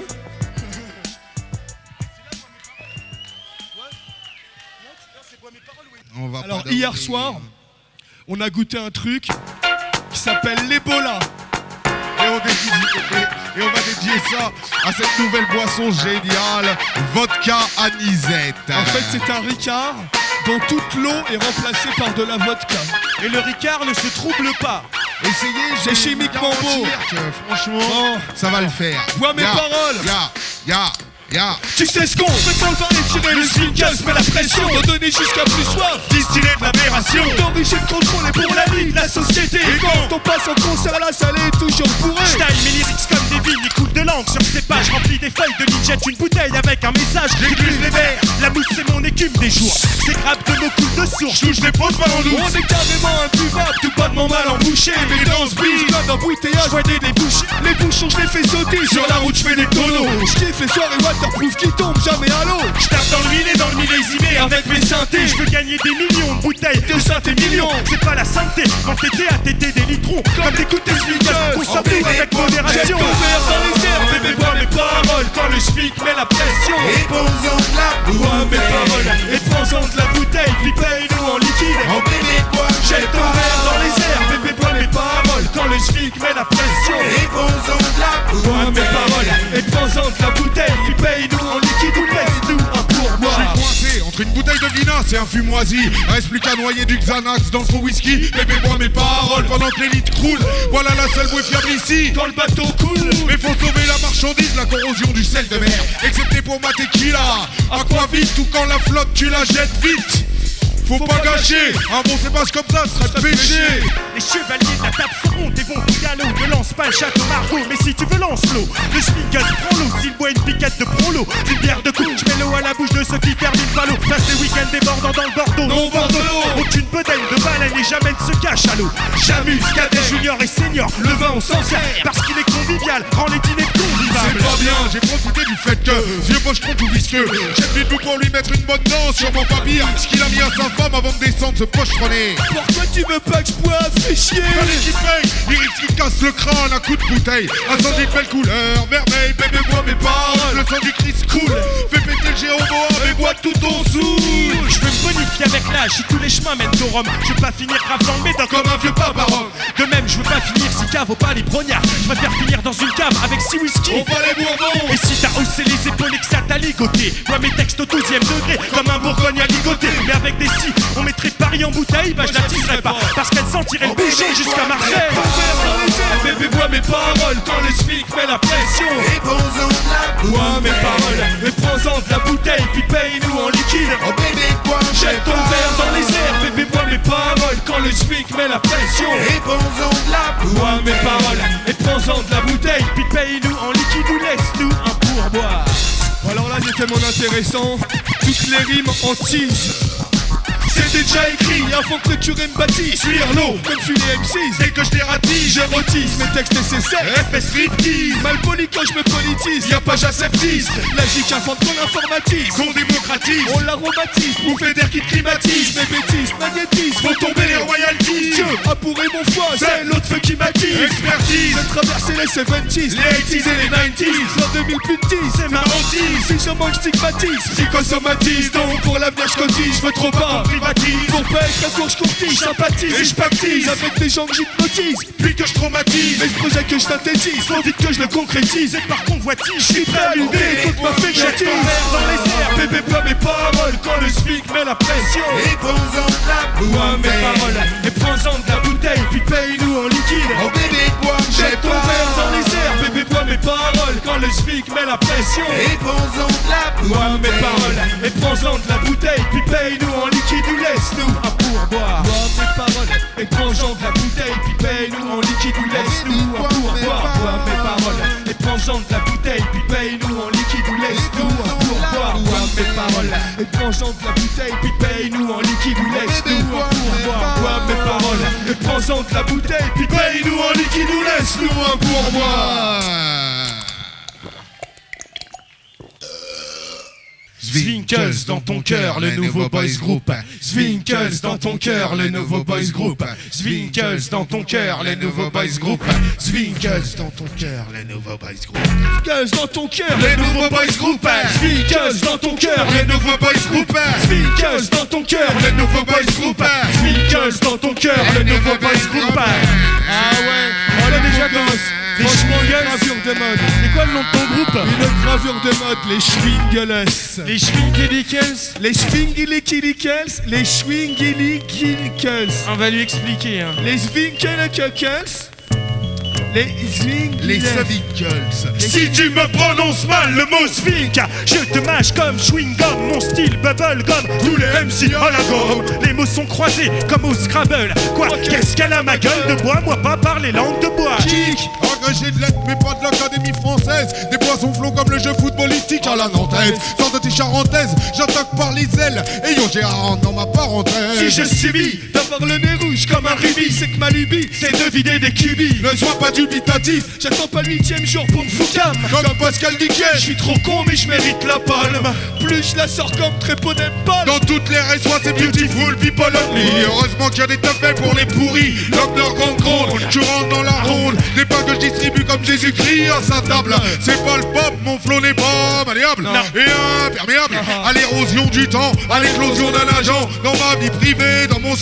On va Alors hier soir, on a goûté un truc qui s'appelle l'Ebola. Et on, dédie, et, et on va dédier ça à cette nouvelle boisson géniale, vodka anisette. En fait c'est un Ricard dont toute l'eau est remplacée par de la vodka. Et le Ricard ne se trouble pas. Essayez, c'est chimiquement beau. Franchement, oh. ça va le faire. Vois mes ya, paroles. Ya, ya. Yeah. Tu sais ce qu'on fait pour le vin et tirer le Zwinkels, mais la pression d'en donner jusqu'à plus soif. Distiller de l'aberration, d'enrichir le contrôle et pour la vie de la société. Et quand on passe en concert, la salle est toujours bourrée. J'taille mes lyrics comme des vignes, écoute de langue sur ces pages. Remplis des feuilles de Nietzsche, une bouteille avec un message. J'écluse les verres, la mousse c'est mon écume des jours. C'est grave de nos coups de source, touche les potes pas en douce. On est carrément imbuvable, tout pas de mon mal embouché. Mais dans ce bise, comme d'embouteillage, j'vois des débouchés. Les bouchons j'les fais sauter, sur la route j'fais des tonneaux. J'kiffe les soirées waterproof qui tombent jamais à l'eau. J'tape dans le mille et dans le millésimé avec mes synthés. J'veux gagner des millions de bouteilles de synthé millions. C'est pas la sainteté, quand t'étais à téter des litrons. Comme d'écouter Zwinkels, consommé avec modération. Jette ton verre dans les airs, bébé bois mes paroles. Quand le schmick met la pression, et prends-en de la bois mes paroles. Et prends-en de la bouteille, puis paye-nous en liquide. Oh bébé bois, jette ton verre dans les airs, bébé bois mes paroles. Quand le schmick met la pression, et prends-en de la bois mes paroles. Et prends-en Nina, c'est un fumoisi. Reste plus qu'à noyer du Xanax dans son whisky. Bébé, bois mes paroles pendant que l'élite croule. Voilà la seule bouée fiable ici. Quand le bateau coule, mais faut sauver la marchandise, la corrosion du sel de mer. Excepté pour ma tequila. À quoi vite ou quand la flotte tu la jettes vite. Faut, Faut pas, pas gâcher, un bon cépage comme ça ce serait péché. Les chevaliers de la table seront des bons coups galop. Ne lance pas le château Margot, mais si tu veux lance-l'eau. Le Snickers prend l'eau, s'il boit une piquette de prolo. Une bière de coupe, je mets l'eau à la bouche de ceux qui terminent pas l'eau. Passe les week-ends débordant dans le Bordeaux. Non Bordeaux, aucune bedaine de baleine et jamais ne se cache à l'eau. J'amuse, cadet, junior et senior. Le vin on s'en sert, parce qu'il est convivial, rend les dîners convivables. C'est pas bien, j'ai profité du fait que vieux pocheton tout visqueux. J'ai venu nous pour lui mettre une bonne danse sur mon papier. Ce qu'il a mis à sa femme avant de descendre ce pocheronné. Pourquoi tu veux pas que je boive? Fais chier. Allez qui paye, il risque qu'il casse le crâne à coups de bouteille. Incendie de belle couleur, vermeil, bébé bois mes paroles. Le sang du Christ coule, fais péter le Jéroboam et bois tout ton saoul. Je veux me bonifier avec l'âge, si tous les chemins mènent au Rhum. Je veux pas finir grave dans le médoc comme un vieux paparon. De même, je veux pas finir si cave au pas les brognards. Je préfère finir dans une cave avec six whisky. On va les Bourbons. Et si t'as haussé les épaules et que ça t'a ligoté, moi mes textes au douzième degré, comme un Bourgogne à ligoter. Mais avec des si, on mettrait Paris en bouteille, bah je la teaserais pas, parce qu'elle sentirait le bouchon jusqu'à Marseille. Bébé bois mes paroles quand le SMIC met la pression. Et posons la Bois mes paroles, et prends-en de la bouteille, puis paye-nous en liquide. Oh bébé bois Jette ton verre dans les airs, bébé bois mes paroles quand le SMIC met la pression. Et posons de la Bois mes paroles, et prends-en de la bouteille, Puis paye-nous en liquide ou laisse-nous un pourboire. alors là j'ai fait mon intéressant, toutes les rimes en tease. C'était déjà écrit avant que le curé me baptise. Suis l'eau comme suis les M six. Dès que je dératise, J'érotise mes textes nécessaires. F S striptease. Mal poli quand je me politise. Y'a pas j'aseptise. La gic invente qu'on informatise. Qu'on démocratise. On l'aromatise. On fait d'air qui climatise. Mes bêtises magnétisent. Faut tomber les royalties. Dieu a pourri mon foie. C'est l'autre feu qui m'attise. Expertise. J'ai traversé les soixante-dix, Les eighties et les nineties. l'an deux mille plus de dix. C'est ma hantise. Si je manque stigmatise. Psychosomatise. Donc pour l'avenir je cotise. Je veux trop pas. Privatise. Pour pas être à court je courtise. Sympathise Et je baptise. avec des gens que j'hypnotise. Puis que je traumatise. Mais ce projet que je synthétise, faut vite que je le concrétise. Et par convoitise, Je suis prêt à l'idée, écoute ma Jette ton féchatise. verre dans les airs, Bébé bois mes paroles quand le SMIC met la pression. Et posons de la Bois mes paroles et prends-en de la bouteille, puis paye-nous en liquide. Oh bébé bois Jette ton verre dans les airs, bébé bois mes paroles quand le SMIC met la pression. Et posons de la Bois mes paroles et prends-en de la bouteille, puis paye-nous en liquide ou laisse-nous un pourboire. Bois mes paroles et prends-en de la bouteille, puis paye-nous en liquide ou laisse-nous un pourboire. Bois mes paroles et prends-en de la bouteille, puis paye-nous en liquide ou laisse-nous un pourboire. Bois mes paroles et prends-en de la bouteille, puis paye-nous en liquide ou laisse-nous un pourboire. Bois mes paroles et prends-en de la bouteille, puis paye-nous en liquide ou laisse-nous un pourboire. Zwinkels dans ton cœur, le nouveau boys group. Zwinkels dans ton cœur, le nouveau boys group. Zwinkels dans ton cœur, le nouveau boys group. Zwinkels dans ton cœur, le nouveau boys group. Zwinkels dans ton cœur, Les nouveaux boys group. Zwinkels dans ton cœur, Les nouveaux boys group. Zwinkels dans ton cœur, Les nouveaux boys group. Zwinkels dans ton cœur, le nouveau boys group. Ah ouais, on l'a déjà danse. Franchement, une gravure de mode. C'est quoi le nom de ton groupe? Une gravure de mode, les Schwingeles. Les Schwingelikels. Les Schwingelikels, les Schwingelikels. On va lui expliquer, hein. Les Schwingelikels. Les Zwingles. Les Savicles. Si tu me prononces mal le mot Zwink, je te mâche comme chewing-gum. Mon style bubble gum, tous les M C à la gomme. Les mots sont croisés comme au Scrabble. Quoi, qu'est-ce qu'elle a ma gueule de bois? Moi pas parler langue de bois. Kick, agrégé de lettres mais pas de l'Académie française. Des poissons flots comme le jeu footballistique à la nantaise. Sans de tes charentaises, j'attaque par les ailes. Et yo j'ai rentre dans ma parenthèse. Si je subis d'avoir le nez rouge comme un rubis, c'est que ma lubie, c'est de vider des cubis. Ne sois pas dubitatif, J'attends pas le huitième jour pour me foucam. comme Pascal Diquet. Je suis trop con mais je mérite la palme. Plus je la sors comme trépeau d'épaule. Dans toutes les résois c'est beautiful people only. Heureusement qu'il y a des tapets pour les pourris. Lock leur grande gronde, je rentre dans la ronde. Des pas que je distribue comme Jésus-Christ à sa table. C'est pas le pop, mon flow n'est pas malléable et imperméable à l'érosion du temps, à l'éclosion d'un agent. Dans ma vie privée, dans mon style,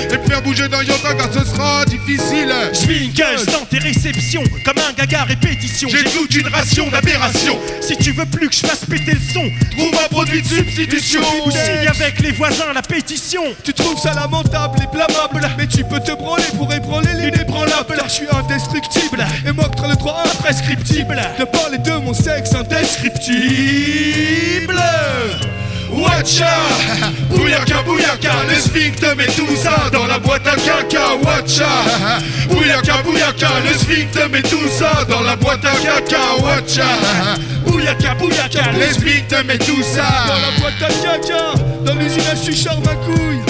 Et me faire bouger d'un yotaga ce sera difficile. Zwinkels dans tes réceptions, comme un gaga répétition. J'ai toute une ration d'aberration. Si tu veux plus que je fasse péter le son, Trouve un produit de substitution. signe avec les voisins la pétition. Tu trouves ça lamentable et blâmable, mais tu peux te branler pour ébranler l'inébranlable. Car je suis indestructible et m'octroie le droit imprescriptible de parler de mon sexe indescriptible. Watcha, bouyaka bouyaka, le sphincter met tout ça dans la boîte à caca. Watcha, bouyaka bouyaka, le sphincter met tout ça dans la boîte à caca. Watcha, Bouyaka bouyaka, le sphincter met tout Dans ça. la boîte à caca, dans l'usine à suchard ma couille.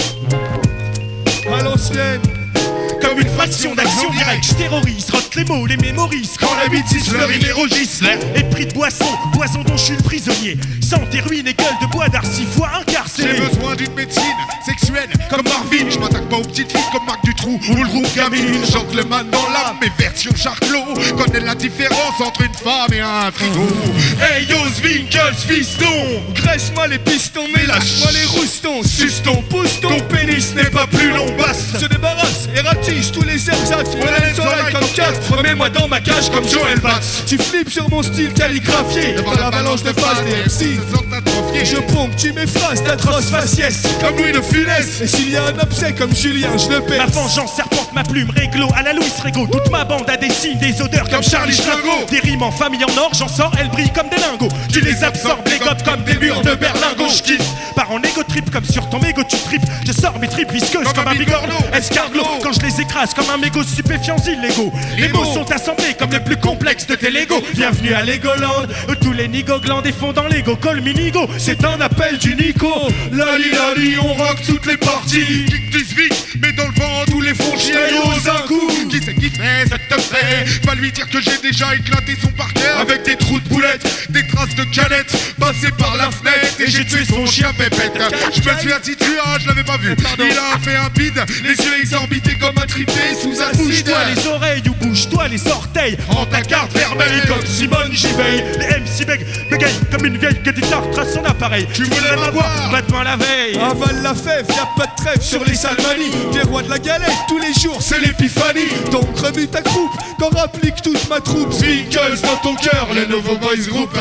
À l'ancienne. comme une fraction d'action directe. Je terrorise, rote les mots, les mémorise. Quand la bite fleurit les registres. Et pris de boisson, poison dont je suis le prisonnier. Santé, ruine et gueule de bois d'art, six fois incarcéré. J'ai besoin d'une médecine sexuelle comme Marvin. Je m'attaque pas aux petites filles comme Marc Dutroux ou le groupe Gamine. Gentleman dans l'âme, mais version Charclot. Connais la différence entre une femme et un frigo. Hey yo Zwinkels, fiston, Graisse-moi les pistons, mais lâche-moi les roustons. suce ton pouce, ton pénis n'est pas plus long, basta. Se débarrasse et ratisse tous les ersatz. Voilà les oreilles comme quatre. Remets-moi dans ma cage comme Joël Batz. Tu flippes sur mon style calligraphié devant l'avalanche de phase des M C. Je ponctue mes phrases d'atroces faciès Comme Louis de Funès. Et s'il y a un abcès comme Julien, je le Ma perce. vengeance serpente, ma plume, réglo à la Louis Rego. Toute ma bande a des signes, des odeurs comme Charlie Schlingo. Des rimes en famille en or, j'en sors, elles brillent comme des lingots. Tu les absorbes, les gobes comme des murs de berlingot. Je kiffe, par en égo trip comme sur ton mégot tu tripes. Je sors mes tripes visqueuses comme, comme un bigorneau. Escargot, quand je les écrase comme un mégot stupéfiant illégaux. Les mots sont assemblés comme les plus complexes de tes Lego. Bienvenue à Legoland, où tous les nigoglands défont dans l'ego. Col minigo, c'est un appel du Nico. Lali lali, on rock toutes les parties. Kick du Zwick, mais dans le vent tous les fonds chiens aux un coup. Qui c'est qui fait, ça te fait. Va lui dire que j'ai déjà éclaté son parterre. Avec des trous de boulettes, des traces de canettes. Passé par la fenêtre et j'ai tué son chien pépette. Je me suis assis dessus, ah je l'avais pas vu. Il a fait un bide, les yeux exorbités comme un triplé sous acide. Bouge-toi les oreilles ou bouge-toi les orteils. Prends ta carte vermeille Comme Simone Giveil, les M C beg bégayent comme une vieille que guitare trace son appareil. Tu voulais m'avoir, Battement la veille. Avale la fève, y'a pas de trêve sur les salmanies. Des rois de la galette, tous les jours c'est l'épiphanie. Donc remue ta croupe, quand rapplique toute ma troupe. Zwinkels dans ton cœur, le nouveau boys group.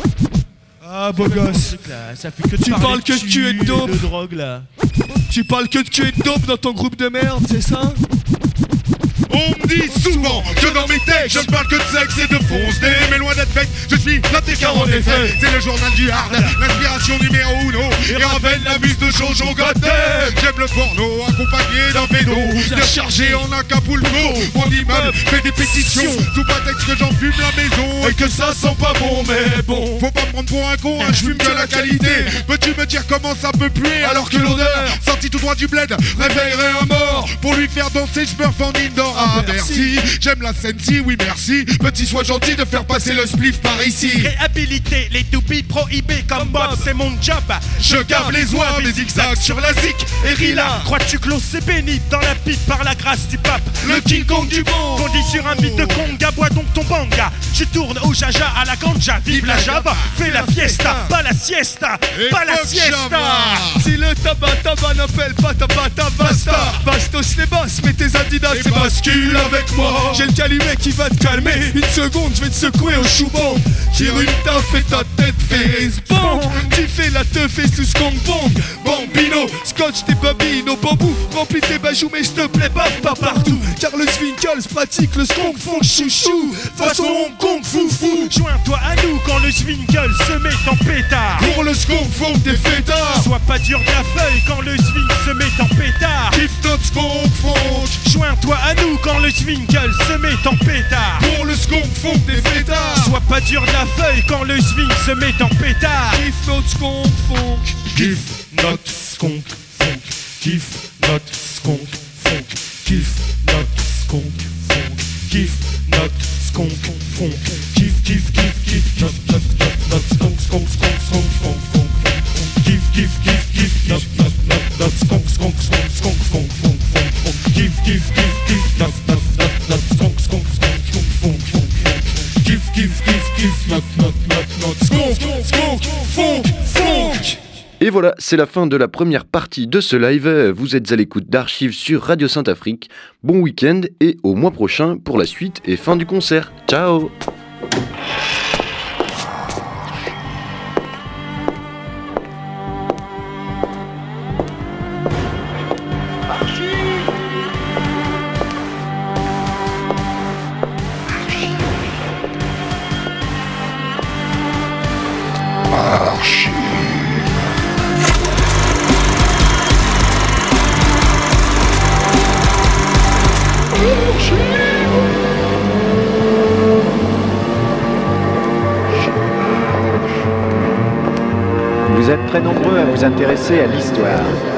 Ah beau gosse, Ça fait que de Tu parler parles que de cul et de dope. de drogue là. tu parles que de cul et de dope dans ton groupe de merde, c'est ça? On me dit souvent que dans mes textes je ne parle que de sexe et de fonce D, mais loin d'être fake, je suis l'A T K en effet. C'est le journal du hard, l'inspiration numéro uno. Et Ravel la buse de Jojo Goddam. J'aime le porno accompagné d'un pédo bien chargé en Acapulco. Mon immeuble fait des pétitions sous prétexte que j'en fume la maison et que ça sent pas bon, mais bon. Faut pas me prendre pour un con, hein, je fume que la qualité. Peux-tu me dire comment ça peut puer alors que l'odeur sortie tout droit du bled réveillerait un mort? Pour lui faire danser, je peux en indoor à Bercy. J'aime la scène, si oui merci. Petit, sois gentil de faire passer le spliff par ici. Réhabiliter les toupies prohibés comme Bob, c'est mon job. Je gave les oies, mes zigzags sur la zik et Rila. Crois-tu que l'eau c'est béni dans la pipe par la grâce du pape? Le King Kong du bon. Conduit sur un beat de conga, bois donc ton banga. Je tourne au jaja à la ganja, vive la java. Fais la fiesta, pas la siesta, Et pas la fuck siesta. Java. Si le tabac tabac n'appelle pas tabac basta. Bastos les basses, mets tes adidas Et et bascule avec moi. J'ai le calibré qui va te calmer. Une seconde, je vais te secouer au chou-bomb. Tire une taf et ta tête fait bon. Tu fais la teuf et sous skunk bong. Bambino, scotch tes babines au bambou. Remplis tes bajoux, mais s'te plaît pas, pas partout. Car le Zwinkels pratique le skunk funk chouchou. Façon Hong Kong foufou. Joins-toi à nous quand le Zwinkels se met en pétard. Pour le skunk funk des fêtards. Sois pas dur de la feuille quand le Zwink se met en pétard. Kiff notre skunk funk. Joins-toi à nous quand le Zwinkels se met en pétard. Pour le skunk funk des fêtards. Sois pas dur de la feuille quand le Zwink se met en pétard. Kiff notre skunk funk. Kiff notre skunk funk. Kiff notre skunk funk. Kiff notre skunk funk. Kiff notre skunk funk. Kiff kiff kiff kiff notre notre notre notre skunk skunk skunk skunk skunk funk. Kiff kiff kiff kiff notre notre notre notre skunk skunk skunk skunk funk funk funk funk. Kiff kiff kiff kiff notre notre notre notre skunk skunk skunk skunk funk funk funk. Kiff kiff kiff kiff notre notre notre notre skunk skunk funk funk. Et Et voilà, c'est la fin de la première partie de ce live. Vous êtes à l'écoute d'Archives sur Radio Saint-Afrique. Bon week-end et au mois prochain pour la suite et fin du concert. Ciao. Vous êtes très nombreux à vous intéresser à l'histoire.